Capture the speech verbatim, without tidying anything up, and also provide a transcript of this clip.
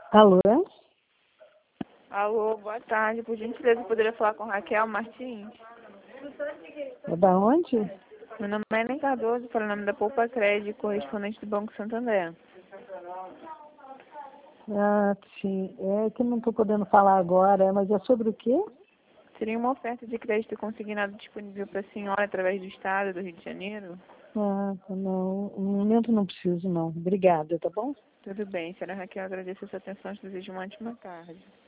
Alô? Alô, boa tarde. Por gentileza, eu poderia falar com Raquel Martins? É da onde? Meu nome é Ellen Cardoso, falo o nome da Poupa Crédito, correspondente do Banco Santander. Ah, sim. É que eu não estou podendo falar agora, mas é sobre o quê? Seria uma oferta de crédito consignado disponível para a senhora através do Estado do Rio de Janeiro? Ah, não. No momento não preciso, não. Obrigada, tá bom? Tudo bem, senhora Raquel, agradeço a sua atenção e desejo uma ótima tarde.